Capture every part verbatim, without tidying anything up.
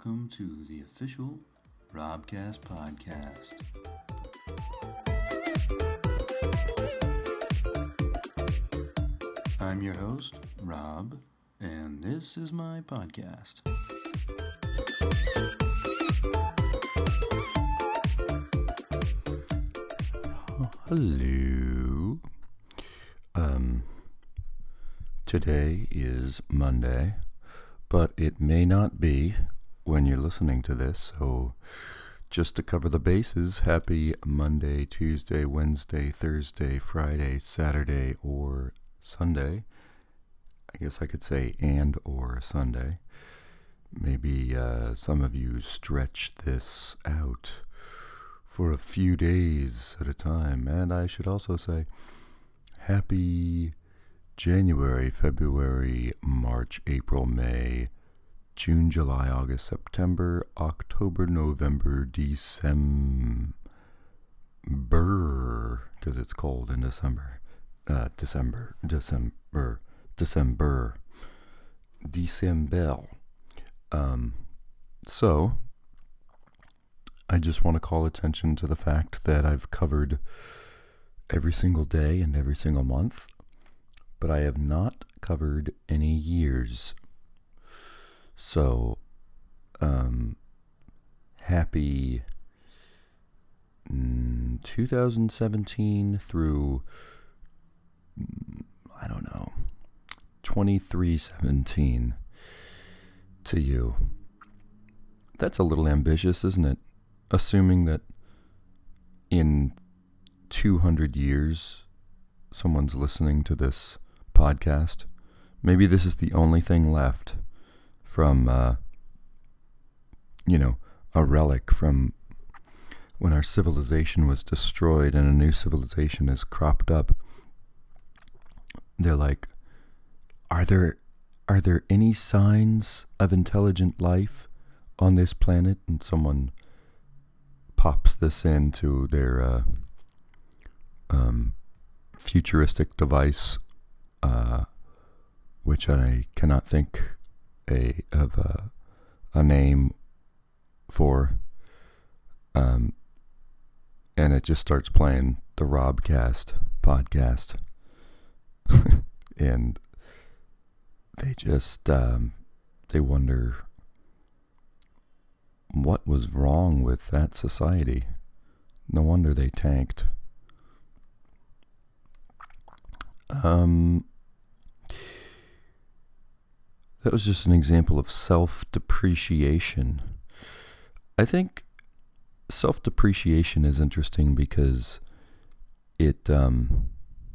welcome to the official Robcast podcast. I'm your host, Rob, and this is my podcast. Hello. Um, today is Monday, but it may not be when you're listening to this, so just to cover the bases, happy Monday, Tuesday, Wednesday, Thursday, Friday, Saturday, or Sunday. I guess I could say and or Sunday. Maybe uh, some of you stretched this out for a few days at a time. And I should also say happy January, February, March, April, May, June, July, August, September, October, November, December, because it's cold in December. Uh, December, December, December, December. Um, so, I just want to call attention to the fact that I've covered every single day and every single month, but I have not covered any years. So, um, happy mm, two thousand seventeen through, I don't know, twenty-three seventeen to you. That's a little ambitious, isn't it? Assuming that in two hundred years, someone's listening to this podcast. Maybe this is the only thing left from, uh, you know, a relic from when our civilization was destroyed and a new civilization is cropped up. They're like, are there, are there any signs of intelligent life on this planet? And someone pops this into their uh, um, futuristic device, uh, which I cannot think a of a, a name for, um, and it just starts playing the Robcast podcast, and they just um, they wonder what was wrong with that society. No wonder they tanked. Um, that was just an example of self-depreciation. I think self-depreciation is interesting because it um,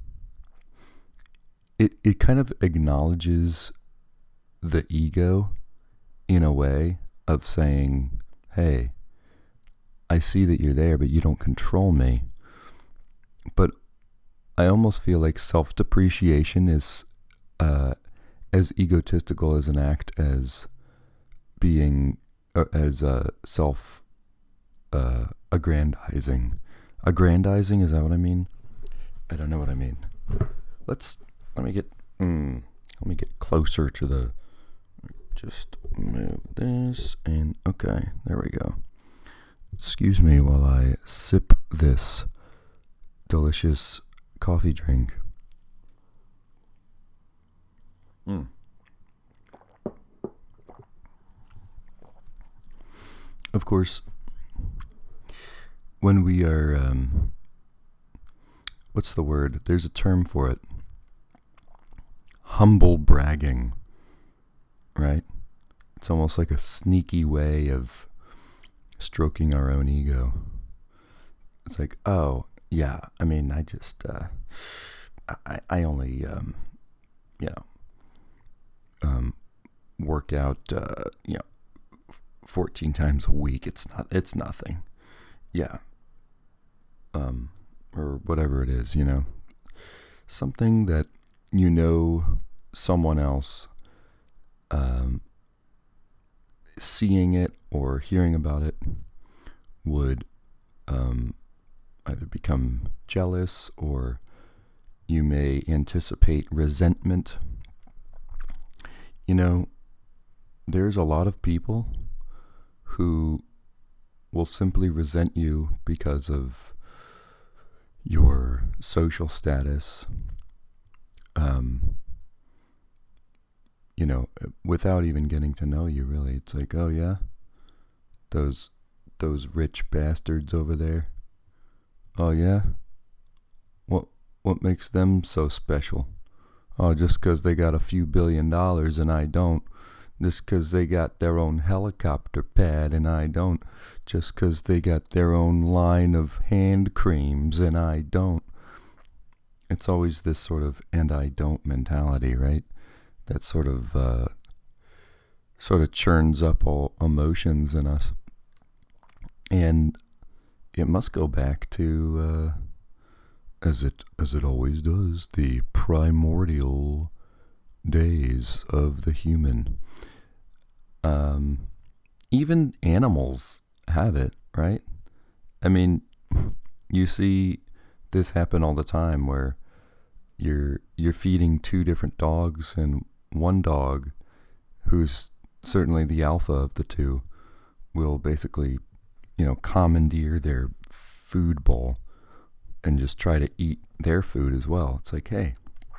it it kind of acknowledges the ego in a way of saying, hey, I see that you're there, but you don't control me. But I almost feel like self-depreciation is uh, as egotistical as an act as being, uh, as uh, self uh, aggrandizing. Aggrandizing, is that what I mean? I don't know what I mean. Let's, let me get, mm, let me get closer to the, just move this, and okay, there we go. Excuse me while I sip this delicious coffee drink. Mm. Of course, when we are, um, what's the word? There's a term for it. Humble bragging, right? It's almost like a sneaky way of stroking our own ego. It's like, oh, yeah, I mean, I just, uh, I, I only, um, you know, um, work out, uh, you know, fourteen times a week. It's not, it's nothing. Yeah. Um, or whatever it is, you know, something that, you know, someone else, um, seeing it or hearing about it would, um, either become jealous or you may anticipate resentment. You know, there's a lot of people who will simply resent you because of your social status, um, you know, without even getting to know you, really. It's like, oh yeah, those those rich bastards over there. Oh yeah, what what makes them so special? Oh, just because they got a few billion dollars and I don't. Just because they got their own helicopter pad and I don't. Just because they got their own line of hand creams and I don't. It's always this sort of and I don't mentality, right? That sort of uh, sort of churns up all emotions in us. And it must go back to, uh, as it as it always does, the primordial days of the human. Um, even animals have it, right? I mean, you see this happen all the time where you're you're feeding two different dogs, and one dog, who's certainly the alpha of the two, will basically, you know, commandeer their food bowl and just try to eat their food as well. It's like, hey,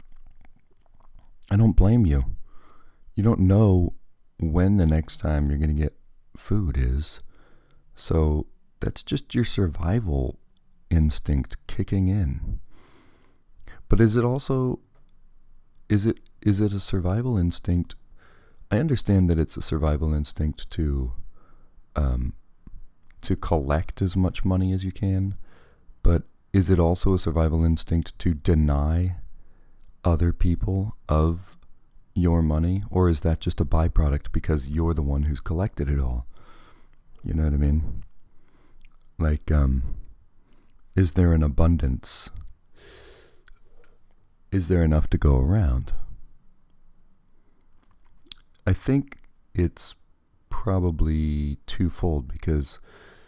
I don't blame you. You don't know when the next time you're going to get food is. So that's just your survival instinct kicking in. But is it also, is it is it a survival instinct? I understand that it's a survival instinct to um, to collect as much money as you can, but is it also a survival instinct to deny other people of your money, or is that just a byproduct because you're the one who's collected it all? You know what I mean? Like, um, is there an abundance? Is there enough to go around? I think it's probably twofold, because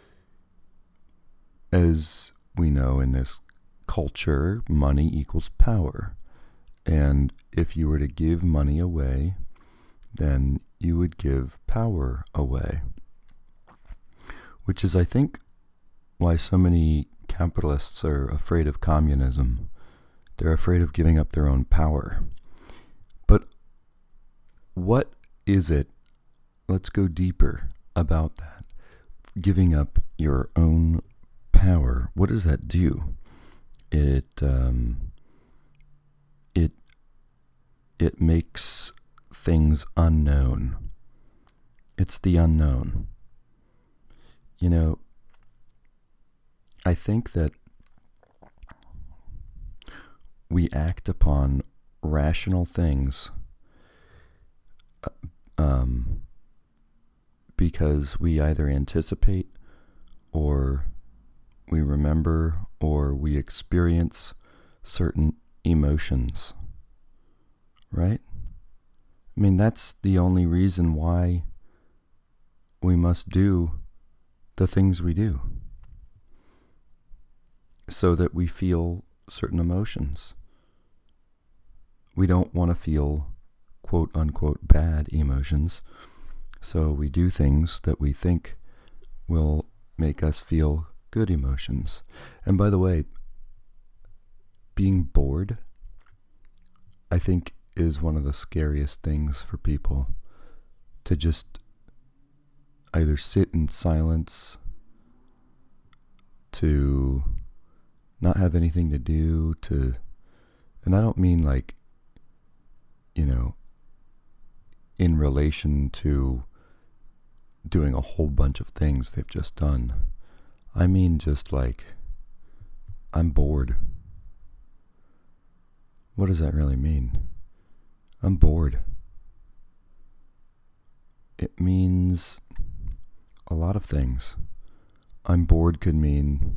as we know in this culture, money equals power. And if you were to give money away, then you would give power away. Which is, I think, why so many capitalists are afraid of communism. They're afraid of giving up their own power. But what is it? Let's go deeper about that. Giving up your own power. What does that do? It um, it it makes things unknown. It's the unknown. You know, I think that we act upon rational things uh, um, because we either anticipate, or we remember, or we experience certain emotions, right? I mean, that's the only reason why we must do the things we do, so that we feel certain emotions. We don't want to feel quote unquote bad emotions, so we do things that we think will make us feel good emotions. And by the way, being bored, I think, is one of the scariest things for people. To just either sit in silence, to not have anything to do, to, and I don't mean like, you know, in relation to doing a whole bunch of things they've just done. I mean just like, I'm bored. What does that really mean? I'm bored. It means a lot of things. I'm bored could mean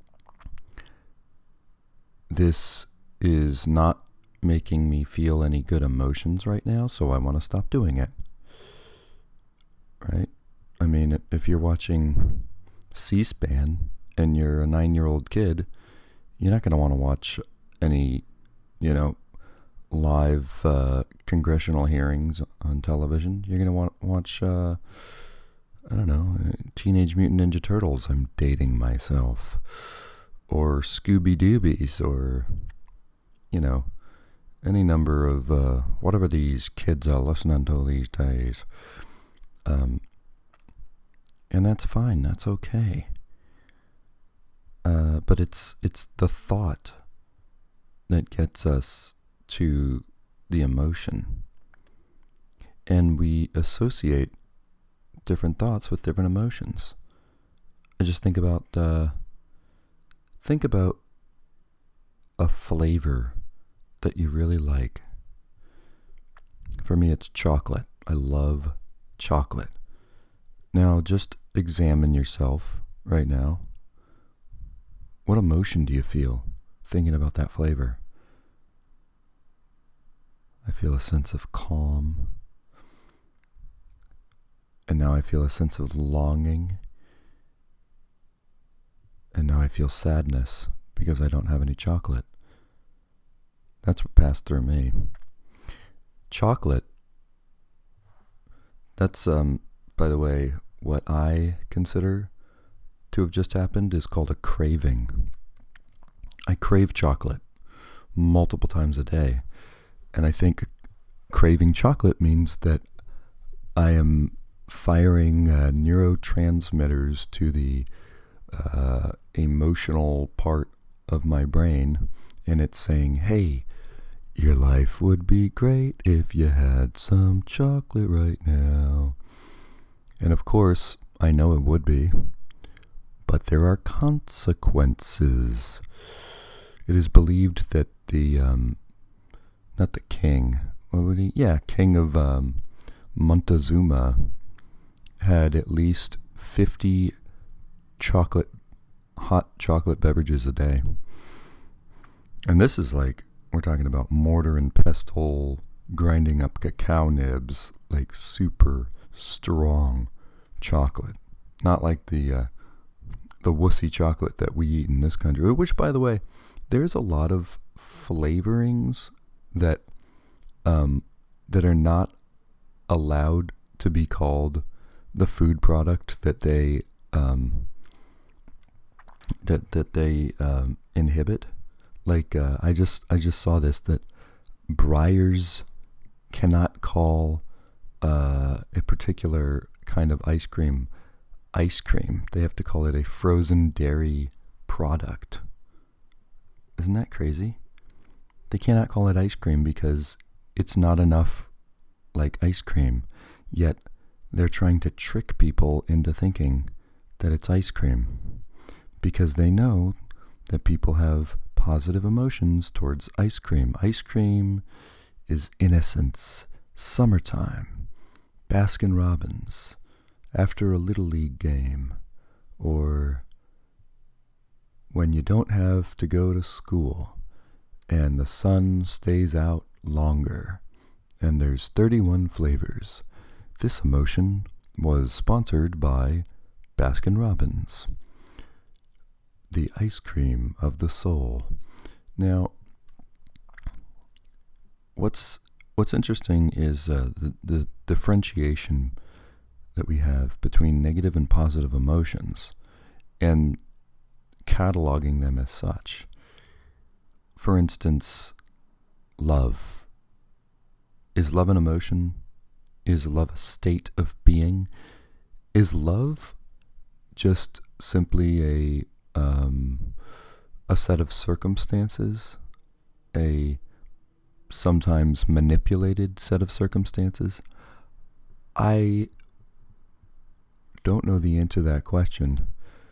this is not making me feel any good emotions right now, so I want to stop doing it. Right? I mean, if you're watching C-SPAN and you're a nine-year-old kid, you're not going to want to watch any, you know, live uh, congressional hearings on television. You're going to want to watch uh, I don't know, Teenage Mutant Ninja Turtles, I'm dating myself. Or Scooby Doobies, or, you know, any number of, uh, whatever these kids are listening to these days. Um, and that's fine, that's okay. Uh, but it's it's the thought that gets us to the emotion. And we associate different thoughts with different emotions. I just think about, uh, think about a flavor that you really like. For me, it's chocolate. I love chocolate. Now, just examine yourself right now. What emotion do you feel thinking about that flavor? I feel a sense of calm. And now I feel a sense of longing. And now I feel sadness because I don't have any chocolate. That's what passed through me. Chocolate, that's, um, by the way, what I consider to have just happened is called a craving. I crave chocolate multiple times a day. And I think craving chocolate means that I am firing uh, neurotransmitters to the uh, emotional part of my brain, and it's saying, hey, your life would be great if you had some chocolate right now. And of course, I know it would be, but there are consequences. It is believed that the, um, not the king, what would he, yeah, king of um, Montezuma had at least fifty chocolate, hot chocolate beverages a day. And this is like, we're talking about mortar and pestle, grinding up cacao nibs, like super strong chocolate. Not like the uh, the wussy chocolate that we eat in this country, which, by the way, there's a lot of flavorings that um, that are not allowed to be called the food product that they um, that that they um, inhibit. Like uh, I just I just saw this, that Breyers cannot call uh, a particular kind of ice cream ice cream. They have to call it a frozen dairy product. Isn't that crazy? They cannot call it ice cream because it's not enough like ice cream. Yet they're trying to trick people into thinking that it's ice cream because they know that people have positive emotions towards ice cream. Ice cream is innocence, summertime, Baskin Robbins, after a Little League game, or when you don't have to go to school and the sun stays out longer and there's thirty-one flavors. This emotion was sponsored by Baskin Robbins, the ice cream of the soul. Now, what's what's interesting is uh, the, the differentiation that we have between negative and positive emotions and cataloging them as such. For instance, love. Is love an emotion? Is love a state of being? Is love just simply a um, a set of circumstances, a sometimes manipulated set of circumstances? I don't know the answer to that question,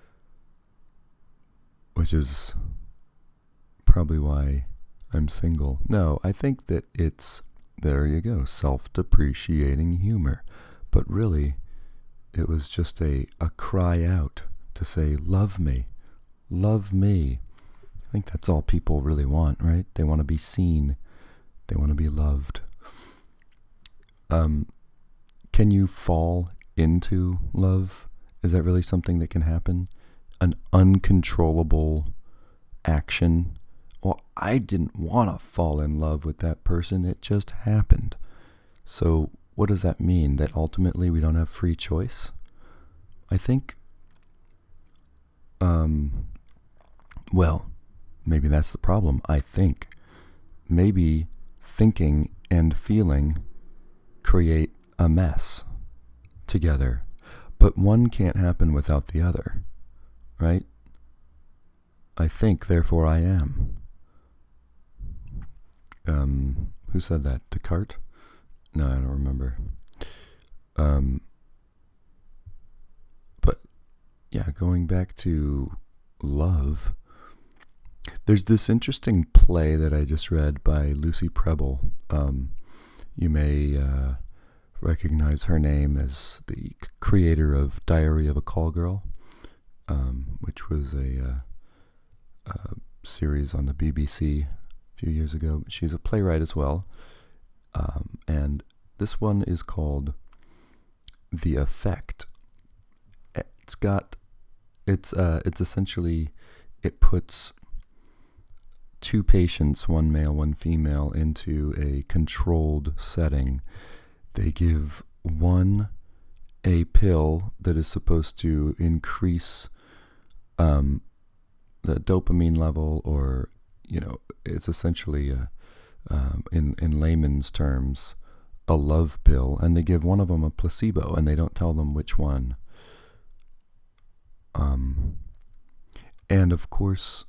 which is probably why I'm single. No, I think that it's, there you go, self-depreciating humor. But really, it was just a, a cry out to say, love me, love me. I think that's all people really want, right? They want to be seen. They want to be loved. Um, can you fall into love? Is that really something that can happen? An uncontrollable action? Well, I didn't want to fall in love with that person. It just happened. So what does that mean? That ultimately we don't have free choice? I think, um, well, maybe that's the problem. I think maybe thinking and feeling create a mess together, but one can't happen without the other, right? I think, therefore I am. Um, who said that? Descartes? No, I don't remember. Um, but yeah, going back to love, there's this interesting play that I just read by Lucy Prebble. Um, you may uh, recognize her name as the creator of Diary of a Call Girl, um, which was a, uh, a series on the B B C a few years ago. She's a playwright as well. Um, and this one is called The Effect. It's got, it's uh, it's essentially, it puts two patients, one male, one female, into a controlled setting. They give one a pill that is supposed to increase um, the dopamine level, or, you know, it's essentially, a, um, in, in layman's terms, a love pill, and they give one of them a placebo, and they don't tell them which one. Um, and of course,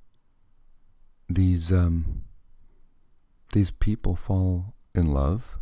these um, these people fall in love,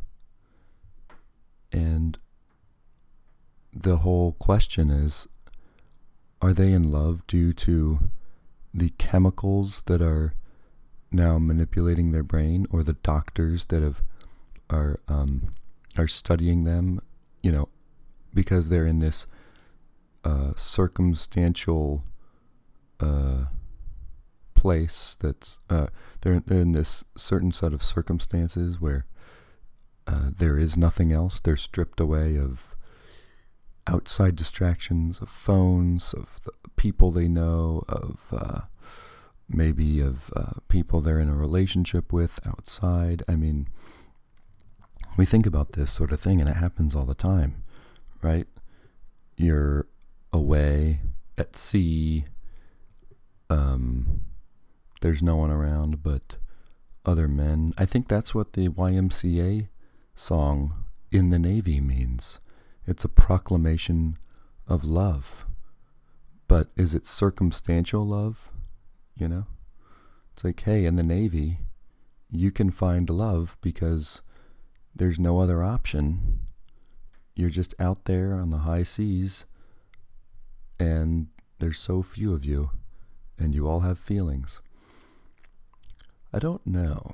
and the whole question is, are they in love due to the chemicals that are now manipulating their brain, or the doctors that have are um, are studying them, you know, because they're in this uh, circumstantial uh, place that's uh, they're, they're in this certain set of circumstances where uh, there is nothing else. They're stripped away of outside distractions, of phones, of the people they know, of uh, maybe of uh, people they're in a relationship with outside. I mean, we think about this sort of thing, and it happens all the time, right? You're away at sea. Um, there's no one around but other men. I think that's what the Y M C A song In the Navy means. It's a proclamation of love. But is it circumstantial love? You know? It's like, hey, in the Navy, you can find love because there's no other option. You're just out there on the high seas, and there's so few of you, and you all have feelings. I don't know.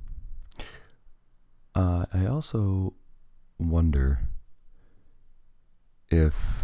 Uh, I also wonder if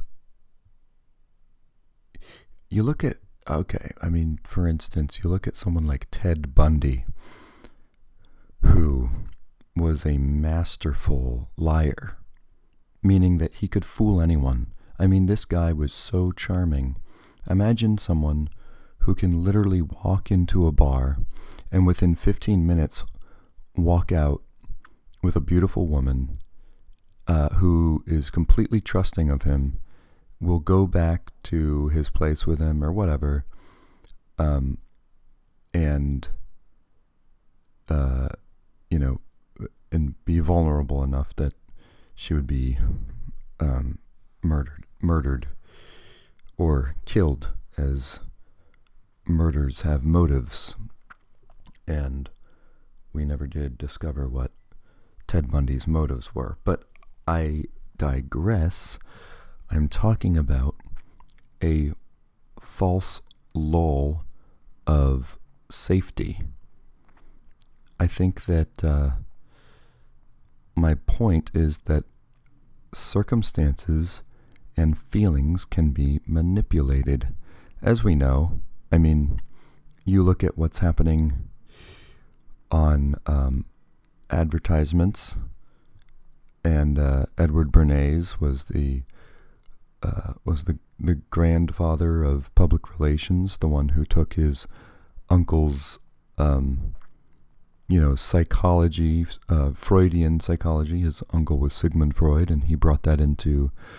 you look at, okay, I mean, for instance, you look at someone like Ted Bundy, who was a masterful liar, meaning that he could fool anyone. I mean, this guy was so charming. Imagine someone who can literally walk into a bar and within fifteen minutes walk out with a beautiful woman uh, who is completely trusting of him, will go back to his place with him or whatever, um, and, uh, you know, and be vulnerable enough that she would be um, murdered, murdered, or killed, as murders have motives. And we never did discover what Ted Bundy's motives were. But I digress. I'm talking about a false lull of safety. I think that uh, my point is that circumstances and feelings can be manipulated. As we know, I mean, you look at what's happening on um, advertisements, and uh, Edward Bernays was the uh, was the the grandfather of public relations, the one who took his uncle's um, you know psychology, uh, Freudian psychology. His uncle was Sigmund Freud, and he brought that into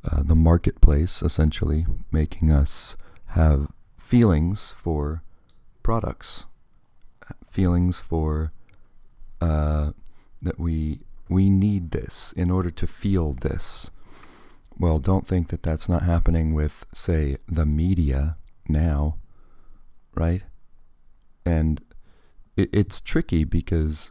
uh, the marketplace, essentially, making us have feelings for products, feelings for uh, that we we need this in order to feel this. Well, don't think that that's not happening with, say, the media now, right? And it, it's tricky because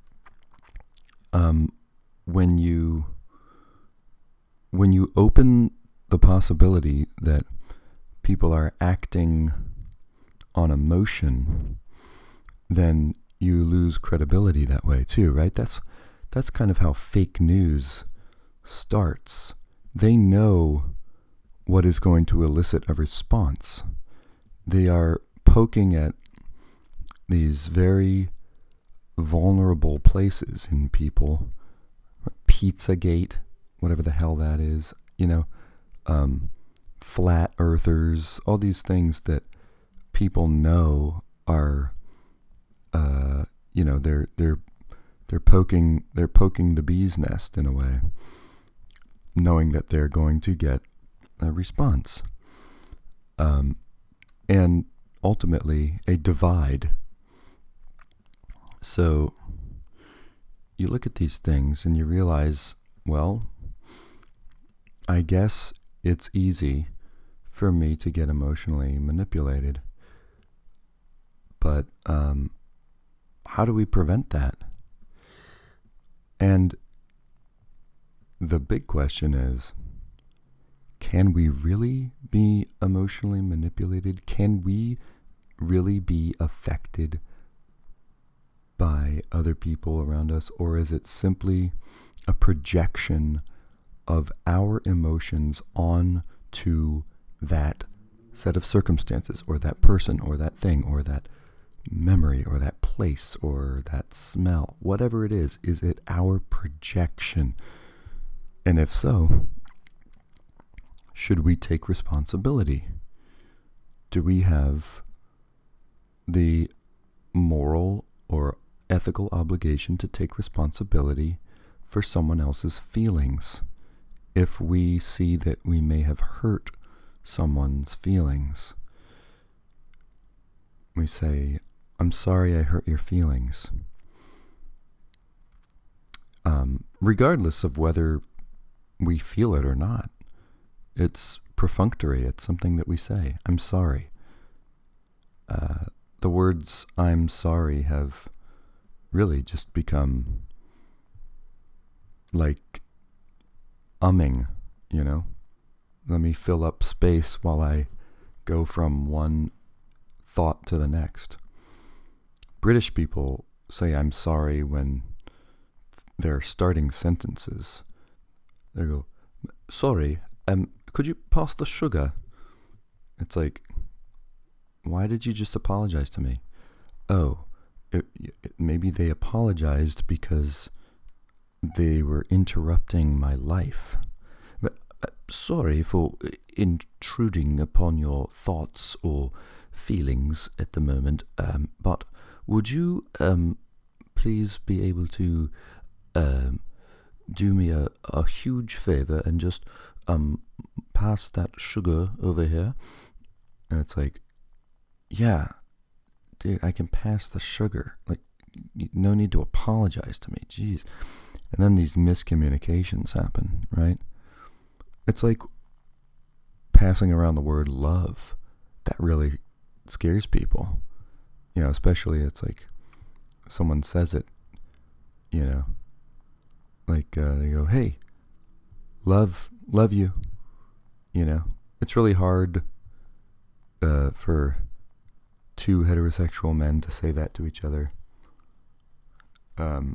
um, when you when you open the possibility that people are acting on emotion, then you lose credibility that way too, right? That's that's kind of how fake news starts. They know what is going to elicit a response. They are poking at these very vulnerable places in people. Pizzagate, whatever the hell that is, you know, um, flat earthers, all these things that people know are, uh, you know, they're they're they're poking they're poking the bee's nest in a way, knowing that they're going to get a response, um, and ultimately a divide. So you look at these things and you realize, well, I guess it's easy for me to get emotionally manipulated. But um, how do we prevent that? And the big question is, can we really be emotionally manipulated? Can we really be affected by other people around us? Or is it simply a projection of our emotions onto that set of circumstances, or that person, or that thing, or that memory, or that place, or that smell? Whatever it is, is it our projection? And if so, should we take responsibility? Do we have the moral or ethical obligation to take responsibility for someone else's feelings if we see that we may have hurt someone's feelings? We say, I'm sorry I hurt your feelings. Um, regardless of whether we feel it or not. It's perfunctory. It's something that we say. I'm sorry. Uh, the words I'm sorry have really just become like umming, you know? Let me fill up space while I go from one thought to the next. British people say I'm sorry when they're starting sentences. They go, sorry, um, could you pass the sugar? It's like, why did you just apologize to me? Oh, it, it, maybe they apologized because they were interrupting my life. But, uh, sorry for intruding upon your thoughts or feelings at the moment, um, but would you um, please be able to um, do me a, a huge favor and just um, pass that sugar over here? And it's like, yeah, dude, I can pass the sugar. Like, no need to apologize to me. Jeez. And then these miscommunications happen, right? It's like passing around the word love. That really scares people. You know, especially it's like someone says it, you know, like uh, they go, hey, love, love you. You know, it's really hard uh, for two heterosexual men to say that to each other. Um,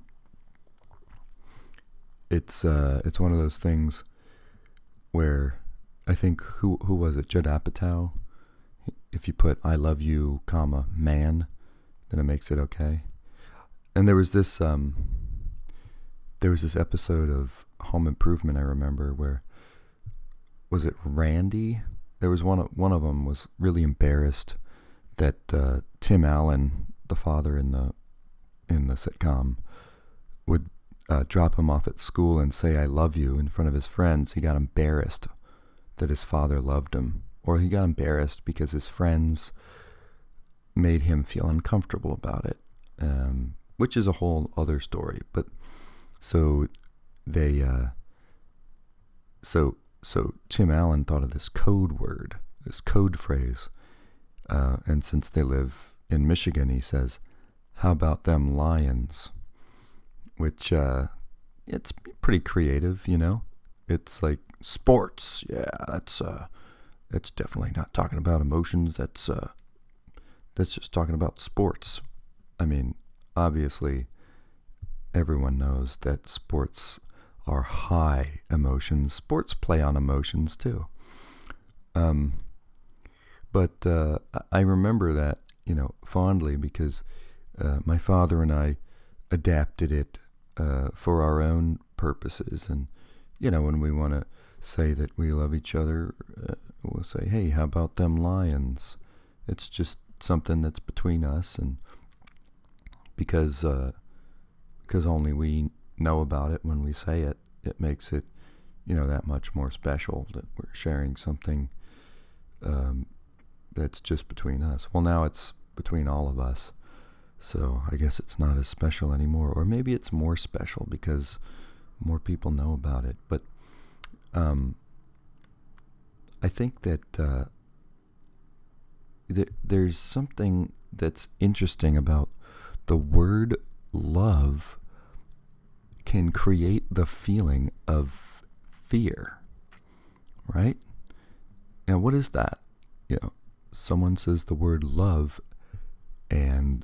it's uh, it's one of those things where I think who who was it? Judd Apatow. If you put "I love you," comma man, then it makes it okay. And there was this um, there was this episode of Home Improvement I remember where, was it Randy? There was one one of them was really embarrassed that uh, Tim Allen, the father in the in the sitcom, would uh, drop him off at school and say "I love you" in front of his friends. He got embarrassed that his father loved him, or he got embarrassed because his friends made him feel uncomfortable about it, um, which is a whole other story. But so they, uh, so so Tim Allen thought of this code word, this code phrase, uh, and since they live in Michigan, he says, "How about them Lions?" Which uh, it's pretty creative, you know. It's like sports, yeah. That's uh, that's definitely not talking about emotions. That's uh, that's just talking about sports. I mean, obviously, everyone knows that sports are high emotions. Sports play on emotions too. Um, but uh, I remember that, you know, fondly because uh, my father and I adapted it uh, for our own purposes. And, you know, when we want to say that we love each other, uh, we'll say, "Hey, how about them Lions?" It's just something that's between us, and because uh, because only we know about it when we say it, it makes it, you know, that much more special that we're sharing something um, that's just between us. Well, now it's between all of us, so I guess it's not as special anymore, or maybe it's more special because more people know about it. But um, I think that uh, th- there's something that's interesting about the word love can create the feeling of fear, right? And what is that? You know, someone says the word love, and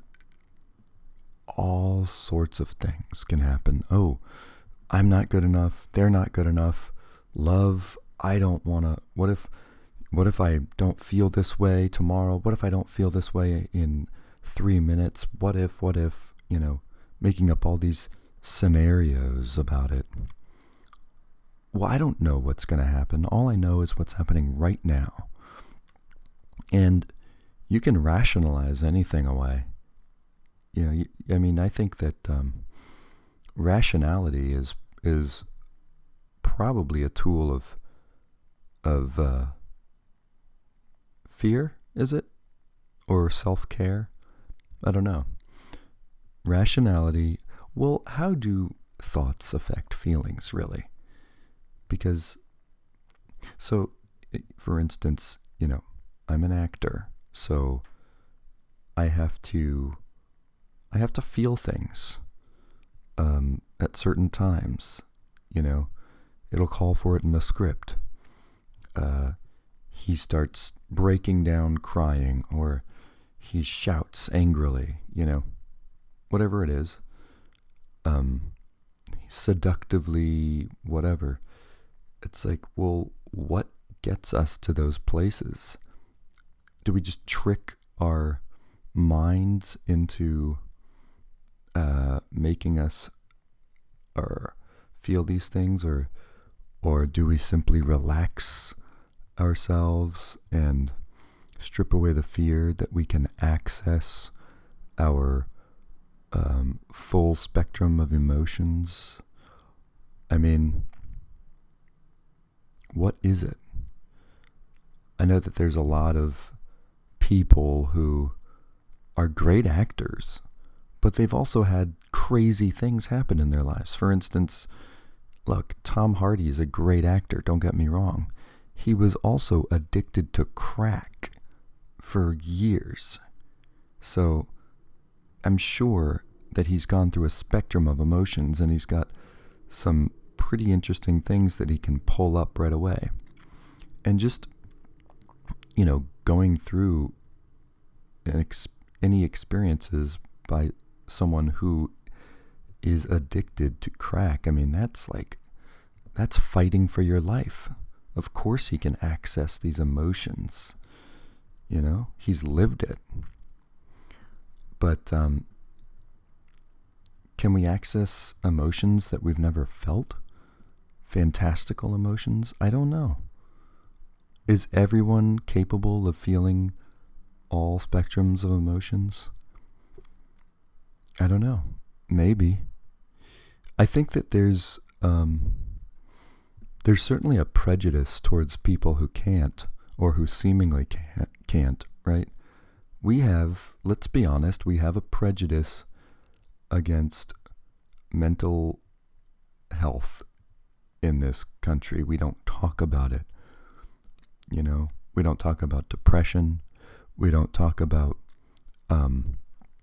all sorts of things can happen. Oh, I'm not good enough. They're not good enough. Love, I don't want to. What if, what if I don't feel this way tomorrow? What if I don't feel this way in three minutes? What if, what if, you know, making up all these scenarios about it. Well, I don't know what's going to happen. All I know is what's happening right now. And you can rationalize anything away. You know, you, I mean, I think that um, rationality is is probably a tool of of uh, fear, is it? Or self-care? I don't know. Rationality, well, how do thoughts affect feelings, really? Because, so, for instance, you know, I'm an actor, so I have to, I have to feel things um, at certain times, you know. It'll call for it in the script. Uh, he starts breaking down crying, or he shouts angrily, you know, whatever it is, um, seductively, whatever. It's like, well, what gets us to those places? Do we just trick our minds into uh, making us or feel these things, or or do we simply relax ourselves and strip away the fear that we can access our um, full spectrum of emotions? I mean, what is it? I know that there's a lot of people who are great actors, but they've also had crazy things happen in their lives. For instance, look, Tom Hardy is a great actor, don't get me wrong. He was also addicted to crack for years. So I'm sure that he's gone through a spectrum of emotions, and he's got some pretty interesting things that he can pull up right away. And just, you know, going through an ex- any experiences by someone who is addicted to crack, I mean, that's like, that's fighting for your life. Of course he can access these emotions. You know, he's lived it. But um, can we access emotions that we've never felt? Fantastical emotions? I don't know. Is everyone capable of feeling all spectrums of emotions? I don't know. Maybe. I think that there's um, there's certainly a prejudice towards people who can't, or who seemingly can't, can't, right? We have, let's be honest, we have a prejudice against mental health in this country. We don't talk about it. You know, we don't talk about depression. We don't talk about, um,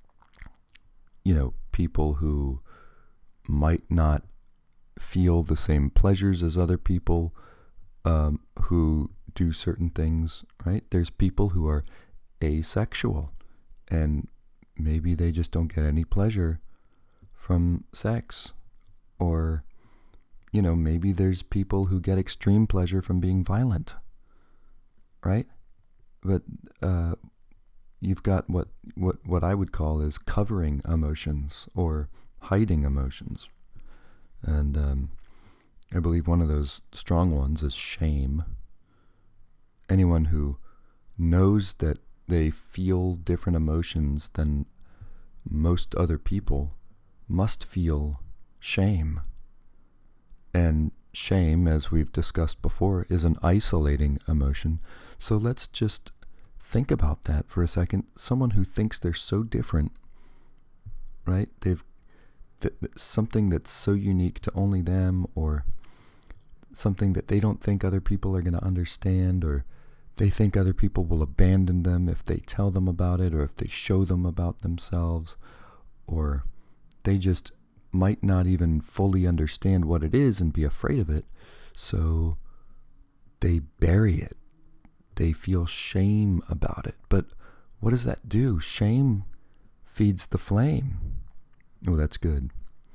you know, people who might not feel the same pleasures as other people um, who do certain things, right? There's people who are asexual, and maybe they just don't get any pleasure from sex. Or, you know, maybe there's people who get extreme pleasure from being violent, right? But uh, you've got what, what, what I would call is covering emotions or hiding emotions. And um, I believe one of those strong ones is shame. Anyone who knows that they feel different emotions than most other people must feel shame. And shame, as we've discussed before, is an isolating emotion. So let's just think about that for a second. Someone who thinks they're so different, right? They've th- something that's so unique to only them, or something that they don't think other people are going to understand, or they think other people will abandon them if they tell them about it, or if they show them about themselves, or they just might not even fully understand what it is and be afraid of it. So they bury it. They feel shame about it. But what does that do? Shame feeds the flame. Oh, that's good.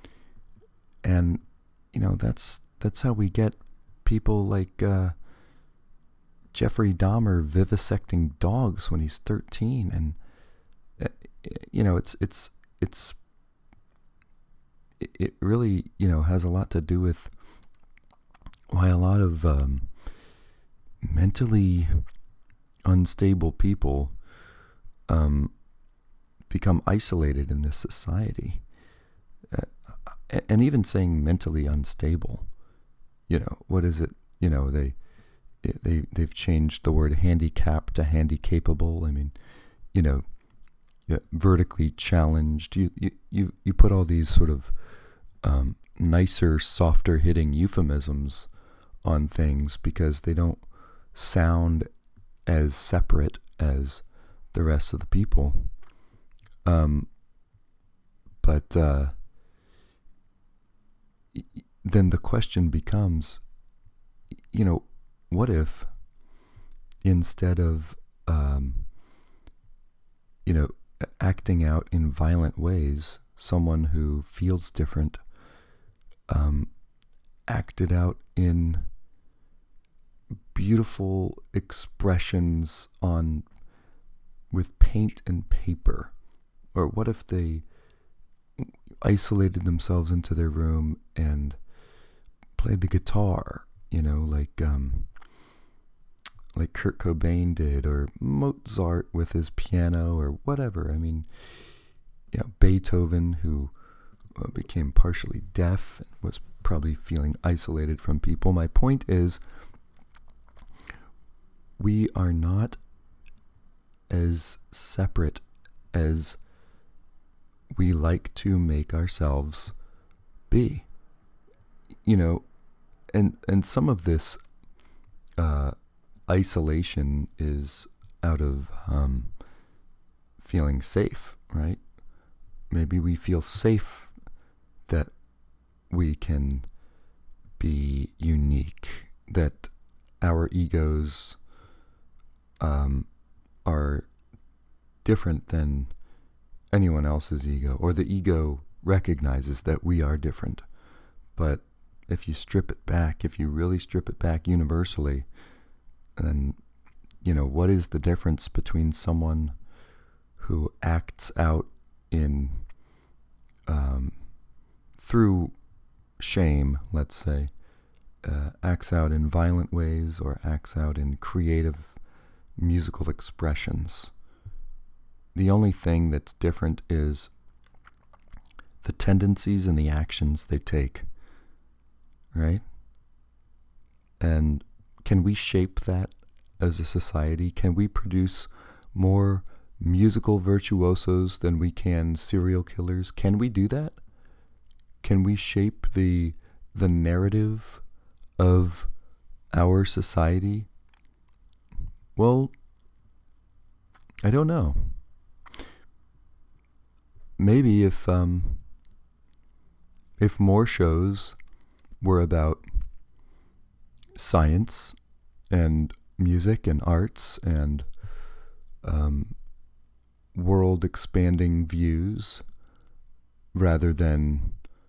And, you know, that's that's how we get people like uh, Jeffrey Dahmer vivisecting dogs when he's thirteen. And, uh, you know, it's it's it's it really, you know, has a lot to do with why a lot of um, mentally unstable people um, become isolated in this society. Uh, and even saying mentally unstable, you know, what is it? You know, they they they've changed the word handicap to handicapable. I mean, you know, yeah, vertically challenged. You you you you put all these sort of um, nicer, softer hitting euphemisms on things because they don't sound as separate as the rest of the people. Um, but uh, then the question becomes, you know, what if instead of, um, you know, acting out in violent ways, someone who feels different um, acted out in beautiful expressions on with paint and paper? Or what if they isolated themselves into their room and played the guitar, you know, like um, like Kurt Cobain did, or Mozart with his piano, or whatever. I mean, you know, Beethoven, who uh, became partially deaf and was probably feeling isolated from people. My point is, we are not as separate as we like to make ourselves be. You know, and and some of this uh, isolation is out of um, feeling safe, right? Maybe we feel safe that we can be unique, that our egos um, are different than anyone else's ego, or the ego recognizes that we are different. But if you strip it back, if you really strip it back universally, then, you know, what is the difference between someone who acts out in, um, through shame, let's say, uh, acts out in violent ways, or acts out in creative musical expressions? The only thing that's different is the tendencies and the actions they take, right? And can we shape that as a society? Can we produce more musical virtuosos than we can serial killers? Can we do that? Can we shape the the narrative of our society? Well, I don't know. Maybe if um, if more shows were about science and music and arts and um, world-expanding views rather than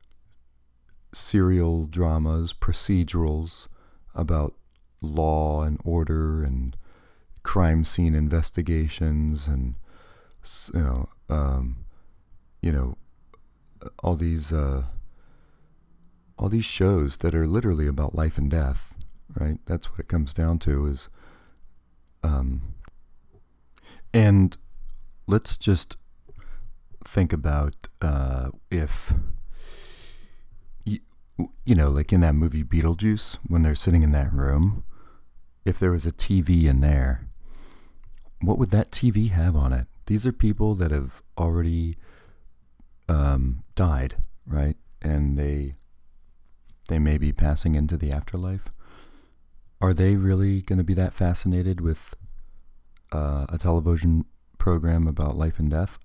serial dramas, procedurals about law and order and crime scene investigations and you know um, you know all these uh, all these shows that are literally about life and death, right? That's what it comes down to. Is um, and let's just think about uh, if you, you know, like in that movie Beetlejuice, when they're sitting in that room, if there was a T V in there, what would that T V have on it? These are people that have already um, died, right? And they they may be passing into the afterlife. Are they really going to be that fascinated with uh, a television program about life and death?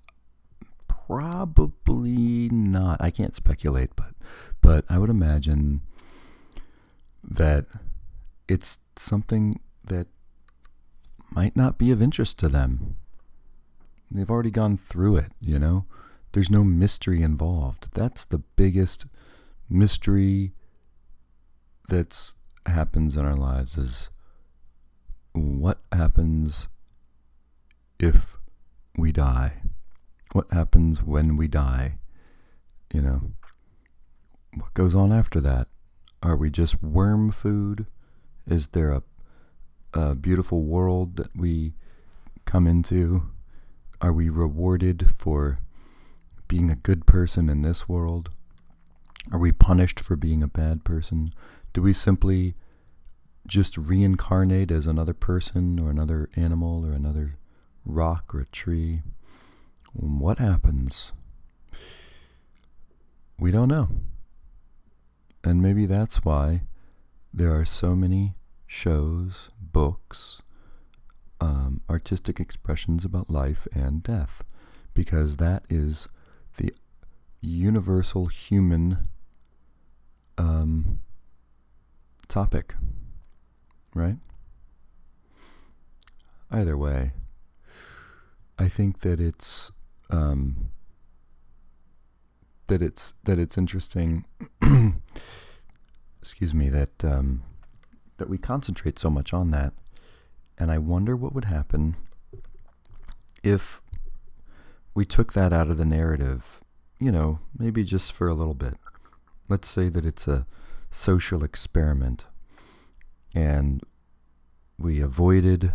Probably not. I can't speculate, but but I would imagine that it's something that might not be of interest to them. They've already gone through it, you know? There's no mystery involved. That's the biggest mystery that's happens in our lives, is what happens if we die? What happens when we die? You know, what goes on after that? Are we just worm food? Is there a, a beautiful world that we come into? Are we rewarded for being a good person in this world? Are we punished for being a bad person? Do we simply just reincarnate as another person or another animal or another rock or a tree? What happens? We don't know. And maybe that's why there are so many shows, books, um, artistic expressions about life and death, because that is the universal human um, topic, right? Either way, I think that it's um, that it's that it's interesting. excuse me. That um, that we concentrate so much on that, and I wonder what would happen if we took that out of the narrative. You know, maybe just for a little bit. Let's say that it's a social experiment, and we avoided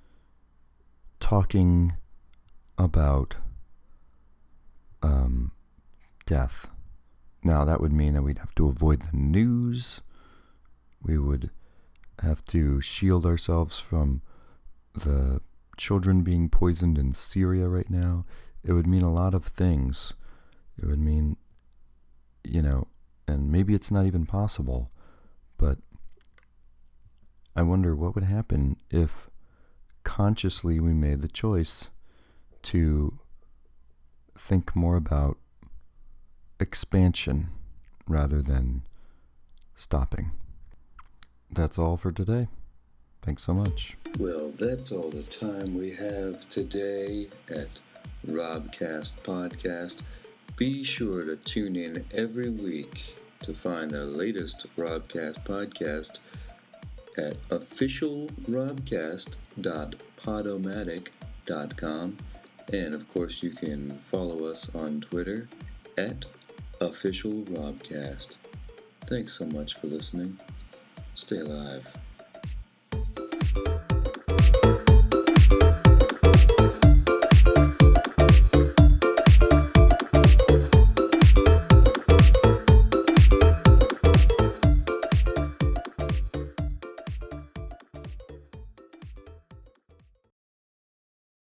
talking about um, death. Now, that would mean that we'd have to avoid the news. We would have to shield ourselves from the children being poisoned in Syria right now. It would mean a lot of things. It would mean, you know, and maybe it's not even possible, but I wonder what would happen if consciously we made the choice to think more about expansion rather than stopping. That's all for today. Thanks so much. Well, that's all the time we have today at Robcast Podcast. Be sure to tune in every week to find the latest Robcast podcast at official robcast dot podomatic dot com. And of course, you can follow us on Twitter at official robcast. Thanks so much for listening. Stay alive.